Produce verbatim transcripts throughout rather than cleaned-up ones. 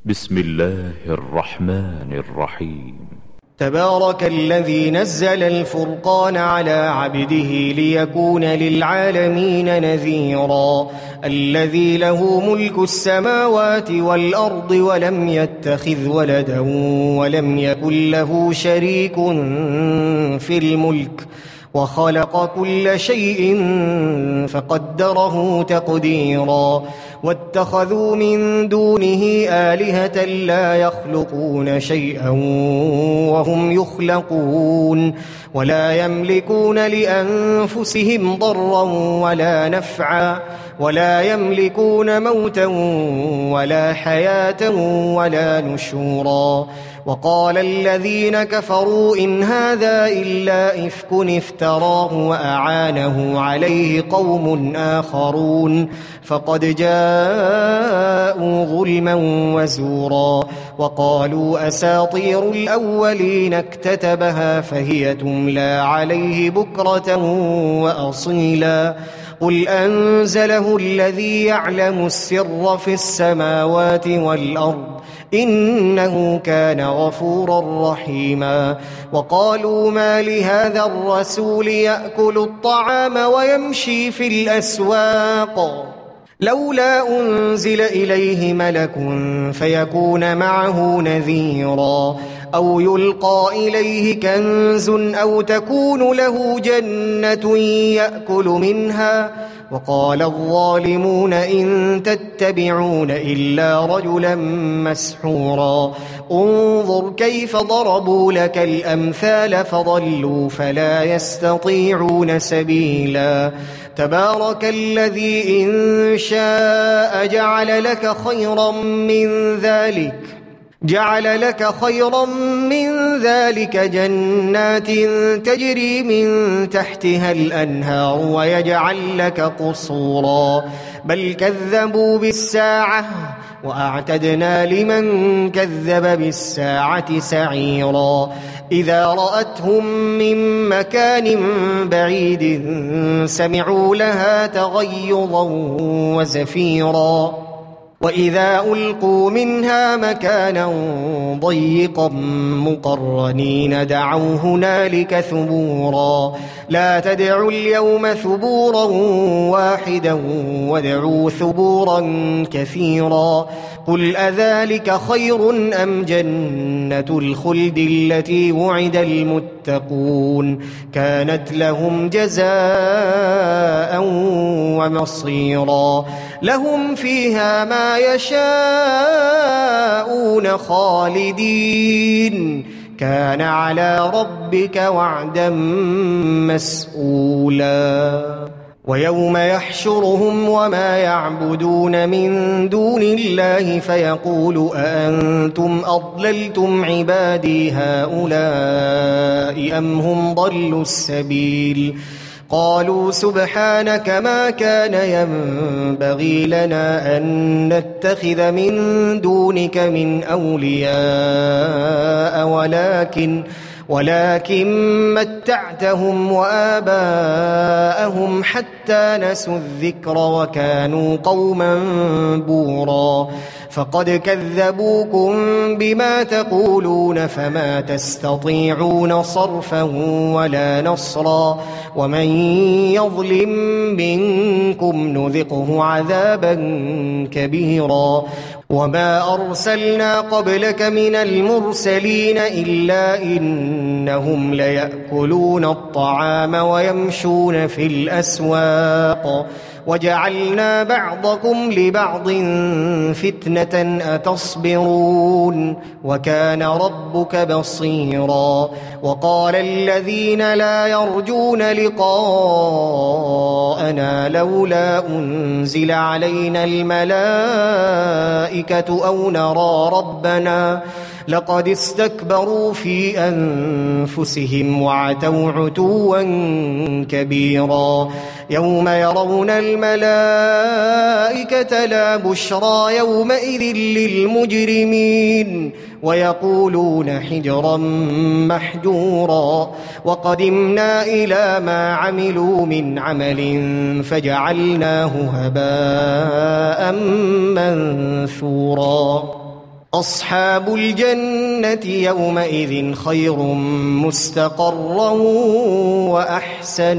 بسم الله الرحمن الرحيم. تبارك الذي نزل الفرقان على عبده ليكون للعالمين نذيرا. الذي له ملك السماوات والأرض ولم يتخذ ولدا ولم يكن له شريك في الملك وخلق كل شيء فقدره تقديرا. واتخذوا من دونه آلهة لا يخلقون شيئا وهم يخلقون ولا يملكون لأنفسهم ضرا ولا نفعا ولا يملكون موتا ولا حياة ولا نشورا. وقال الذين كفروا إن هذا إلا إفك افتراه وأعانه عليه قوم آخرون فقد جاءوا ظلما وزورا. وقالوا أساطير الأولين اكتتبها فهي تملى عليه بكرة وأصيلا. قل أنزله الذي يعلم السر في السماوات والأرض إنه كان غفورا رحيما. وقالوا ما لهذا الرسول يأكل الطعام ويمشي في الأسواق لولا أنزل إليه ملك فيكون معه نذيرا أو يلقى إليه كنز أو تكون له جنة يأكل منها. وقال الظالمون إن تتبعون إلا رجلا مسحورا. انظر كيف ضربوا لك الأمثال فضلوا فلا يستطيعون سبيلا. تبارك الذي إن شاء جعل لك خيرا من ذلك جعل لك خيرا من ذلك جنات تجري من تحتها الأنهار ويجعل لك قصورا. بل كذبوا بالساعة وأعتدنا لمن كذب بالساعة سعيرا. إذا رأتهم من مكان بعيد سمعوا لها تغيظا وزفيرا. وإذا ألقوا منها مكانا ضيقا مقرنين دعوا هنالك ثبورا. لا تدعوا اليوم ثبورا واحدا وادعوا ثبورا كثيرا. قل أذلك خير أم جنة الخلد التي وعد المتقون كانت لهم جزاء ومصيرا. لهم فيها ما يشاءون خالدين كان على ربك وعدا مسئولا. ويوم يحشرهم وما يعبدون من دون الله فيقول أأنتم أضللتم عبادي هؤلاء أم هم ضلوا السبيل. قالوا سبحانك ما كان ينبغي لنا أن نتخذ من دونك من أولياء ولكن ولكن متعتهم وآباءهم حتى نسوا الذكر وكانوا قوما بورا. فقد كذبوكم بما تقولون فما تستطيعون صرفا ولا نصرا. ومن يظلم منكم نذقه عذابا كبيرا. وما أرسلنا قبلك من المرسلين إلا إنهم ليأكلون الطعام ويمشون في الأسواق وجعلنا بعضكم لبعض فتنة أتصبرون وكان ربك بصيرا. وقال الذين لا يرجون لقاءنا لولا أنزل علينا الملائكة أو نرى ربنا لقد استكبروا في أنفسهم وعتوا عتوا كبيرا. يوم يرون الملائكة لا بشرى يومئذ للمجرمين ويقولون حجرا محجورا. وقدمنا إلى ما عملوا من عمل فجعلناه هباء منثورا. أصحاب الجنة يومئذ خير مستقرا وأحسن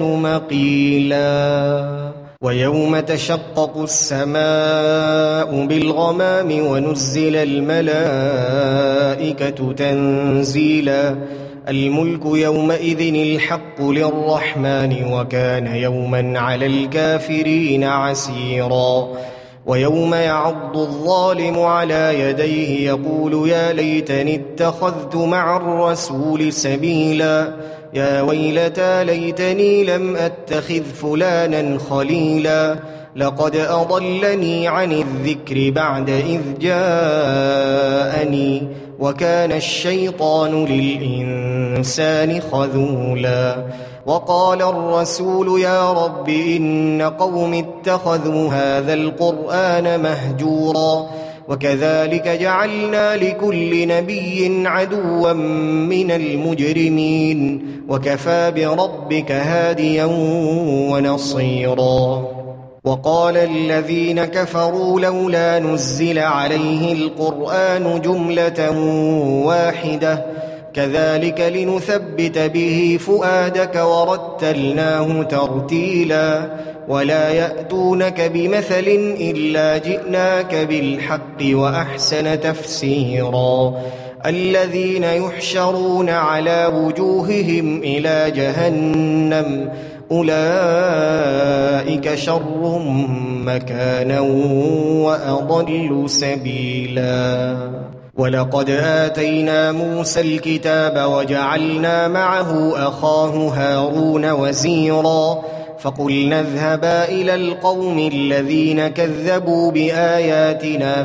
مقيلا ويوم تشقق السماء بالغمام ونزل الملائكة تنزيلا الملك يومئذ الحق للرحمن وكان يوما على الكافرين عسيرا ويوم يعض الظالم على يديه يقول يا ليتني اتخذت مع الرسول سبيلا يا ويلتى ليتني لم أتخذ فلانا خليلا لقد أضلني عن الذكر بعد إذ جاءني وكان الشيطان للإنسان خذولا وقال الرسول يا رب إن قوم اتخذوا هذا القرآن مهجورا وكذلك جعلنا لكل نبي عدوا من المجرمين وكفى بربك هاديا ونصيرا وقال الذين كفروا لولا نزل عليه القرآن جملة واحدة كذلك لنثبت به فؤادك ورتلناه ترتيلا ولا يأتونك بمثل إلا جئناك بالحق وأحسن تفسيرا الذين يحشرون على وجوههم إلى جهنم أولئك شر مكانا وأضل سبيلا ولقد آتينا موسى الكتاب وجعلنا معه أخاه هارون وزيرا فقلنا اذهبا إلى القوم الذين كذبوا بآياتنا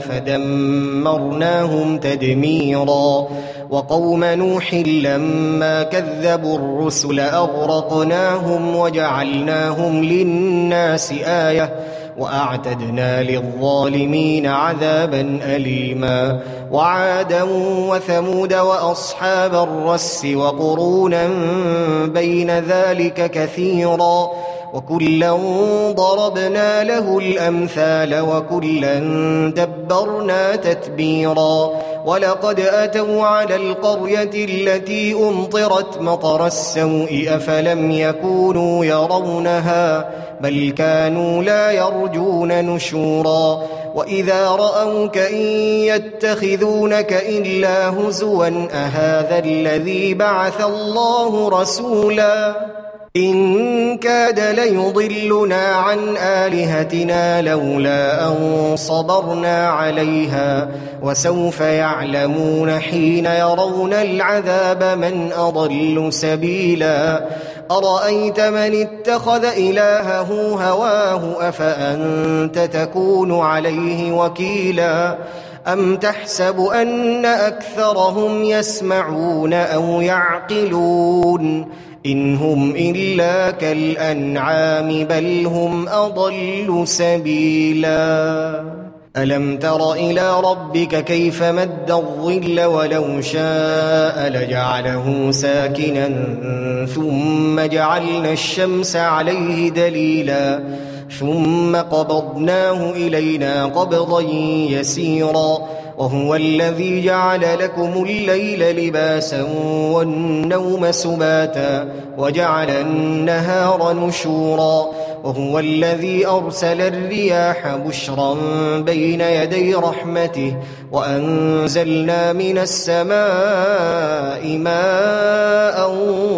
فدمرناهم تدميرا وقوم نوح لما كذبوا الرسل أغرقناهم وجعلناهم للناس آية وأعتدنا للظالمين عذابا أليما وعادا وثمود وأصحاب الرس وقرونا بين ذلك كثيرا وكلا ضربنا له الأمثال وكلا دبرنا تتبيرا ولقد أتوا على القرية التي أمطرت مطر السوء أفلم يكونوا يرونها بل كانوا لا يرجون نشورا وإذا رأوك إن يتخذونك إلا هزوا أهذا الذي بعث الله رسولا إن كاد ليضلنا عن آلهتنا لولا أن صبرنا عليها وسوف يعلمون حين يرون العذاب من أضل سبيلا أرأيت من اتخذ إلهه هواه أفأنت تكون عليه وكيلا أم تحسب أن أكثرهم يسمعون أو يعقلون إن هم إلا كالأنعام بل هم أضل سبيلا ألم تر إلى ربك كيف مد الظل ولو شاء لجعله ساكنا ثم جعلنا الشمس عليه دليلا ثم قبضناه إلينا قبضا يسيرا وهو الذي جعل لكم الليل لباسا والنوم سباتا وجعل النهار نشورا وهو الذي أرسل الرياح بشرا بين يدي رحمته وأنزلنا من السماء ماء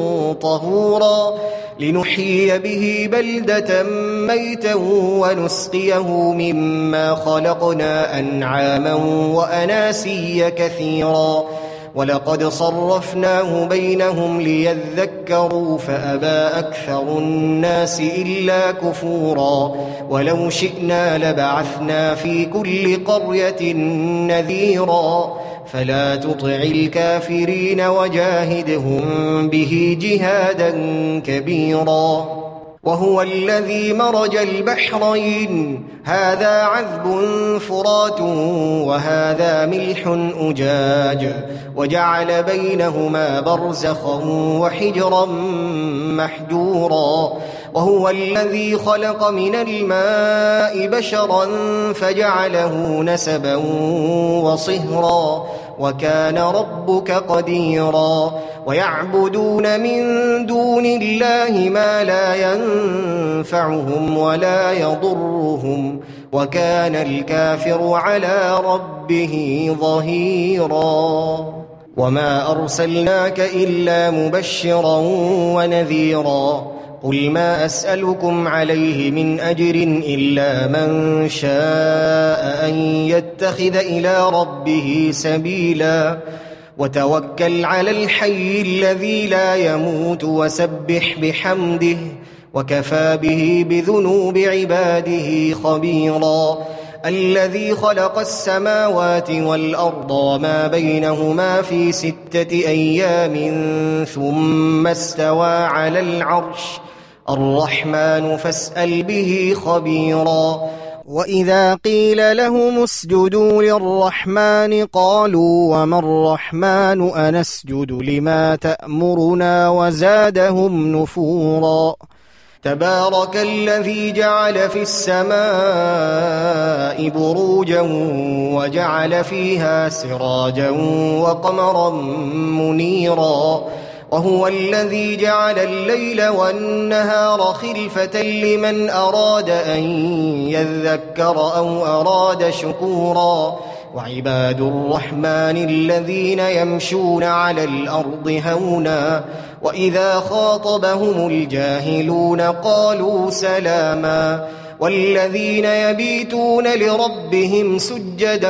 طهورا لنحيي به بلدة ميتا ونسقيه مما خلقنا أنعاما وأناسيا كثيرا ولقد صرفناه بينهم ليذكروا فأبى أكثر الناس إلا كفورا ولو شئنا لبعثنا في كل قرية نذيرا فلا تطع الكافرين وجاهدهم به جهادا كبيرا وهو الذي مرج البحرين هذا عذب فرات وهذا ملح أجاج وجعل بينهما برزخا وحجرا محجورا وهو الذي خلق من الماء بشرا فجعله نسبا وصهرا وكان ربك قديرا ويعبدون من دون الله ما لا ينفعهم ولا يضرهم وكان الكافر على ربه ظهيرا وما أرسلناك إلا مبشرا ونذيرا قل ما أسألكم عليه من أجر إلا من شاء أن يتخذ إلى ربه سبيلا وتوكل على الحي الذي لا يموت وسبح بحمده وكفى به بذنوب عباده خبيرا الذي خلق السماوات والأرض وما بينهما في ستة أيام ثم استوى على العرش الرحمن فاسأل به خبيرا وإذا قيل لهم اسجدوا للرحمن قالوا وما الرحمن أنسجد لما تأمرنا وزادهم نفورا تبارك الذي جعل في السماء بروجا وجعل فيها سراجا وقمرا منيرا وهو الذي جعل الليل والنهار خلفة لمن أراد أن يذكر أو أراد شكورا وعباد الرحمن الذين يمشون على الأرض هونا وإذا خاطبهم الجاهلون قالوا سلاما والذين يبيتون لربهم سجدا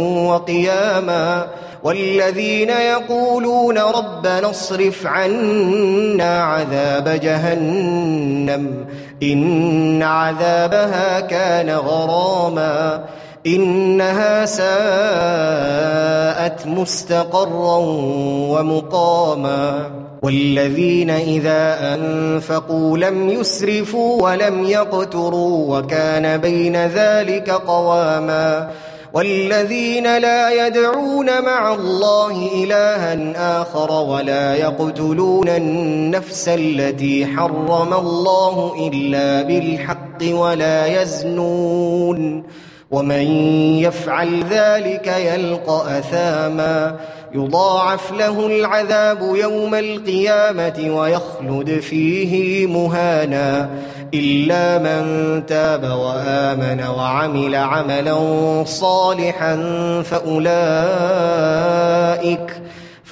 وقياما والذين يقولون ربنا اصرف عنا عذاب جهنم إن عذابها كان غراما إنها ساءت مستقرا ومقاما والذين إذا أنفقوا لم يسرفوا ولم يقتروا وكان بين ذلك قواما والذين لا يدعون مع الله إلها آخر ولا يقتلون النفس التي حرم الله إلا بالحق ولا يزنون ومن يفعل ذلك يلقى أثاما يضاعف له العذاب يوم القيامة ويخلد فيه مهانا إلا من تاب وآمن وعمل عملا صالحا فأولئك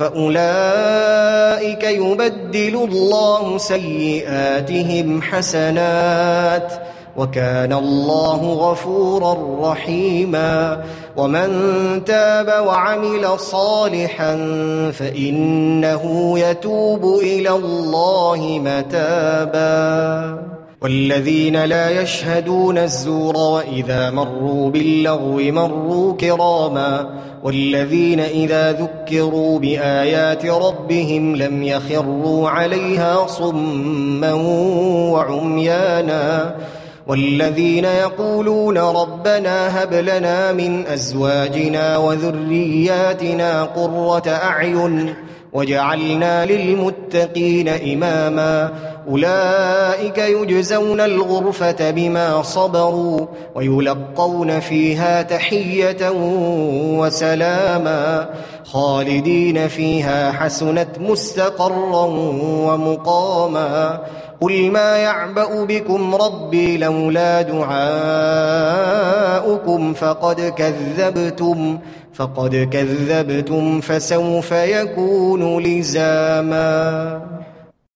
فأولئك يبدل الله سيئاتهم حسنات وكان الله غفورا رحيما ومن تاب وعمل صالحا فإنه يتوب إلى الله متابا والذين لا يشهدون الزور وإذا مروا باللغو مروا كراما والذين إذا ذكروا بآيات ربهم لم يخروا عليها صما وعميانا والذين يقولون ربنا هب لنا من أزواجنا وذرياتنا قرة أعين وجعلنا للمتقين إماما أولئك يجزون الغرفة بما صبروا ويلقون فيها تحية وسلاما خالدين فيها حسنت مستقرا ومقاما قل ما يعبأ بكم ربي لولا دعاؤكم فقد كذبتم فقد كذبتم فسوف يكون لزاما.